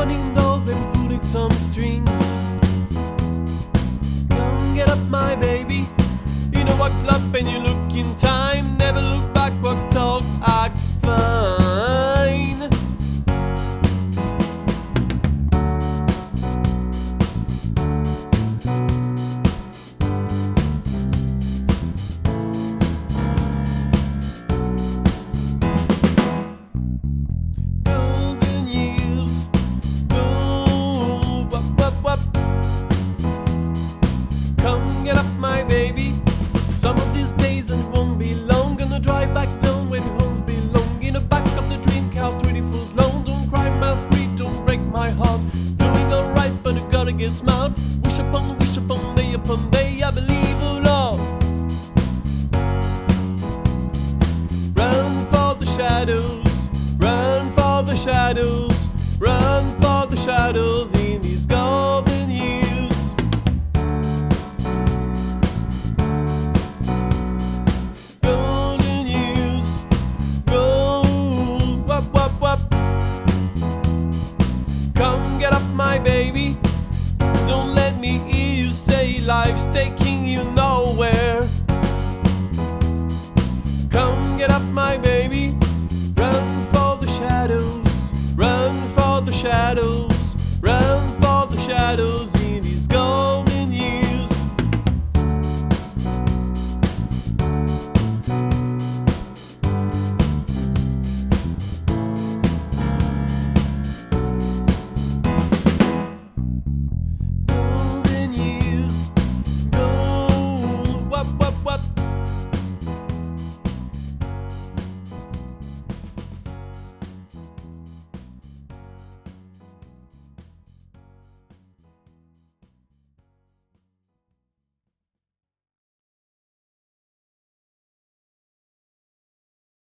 running doors and pulling some strings. Come get up, my baby. You know what club and you look in time. Never look back, walk, talk, act fine. Golden years, go, wop, wop, wop. Come get up, my baby. Some of these days and it won't be long. Gonna drive back down where the homes belong. In the back of the dream car, 20 foot long. Don't cry, my sweet, don't break my heart. Doing alright, but I gotta get smart. Wish upon day, I believe, oh Lord. Run for the shadows, run for the shadows, run for the shadows in these golden years. Golden years, go, wop, wop, wop. Come get up, my baby. Don't let me hear you say life's taking you nowhere. Come get up, my baby. Run for the shadows, run for the shadows, run for the shadows.